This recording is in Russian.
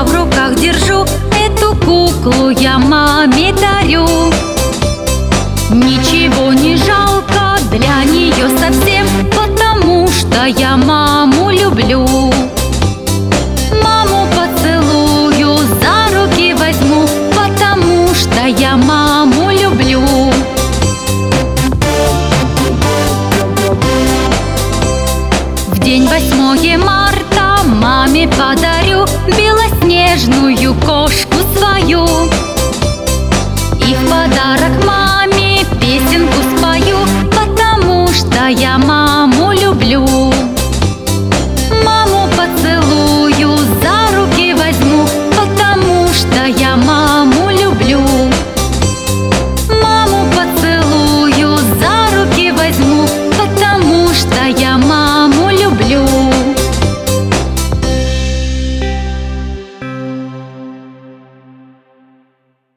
в руках держу, эту куклу я маме дарю. Ничего не жалко для нее совсем, потому что я маму люблю. Маму поцелую, за руки возьму, потому что я маму люблю. В день 8 марта маме подарю белоснежную кошку свою. И в подарок маме песенку спою, потому что я мама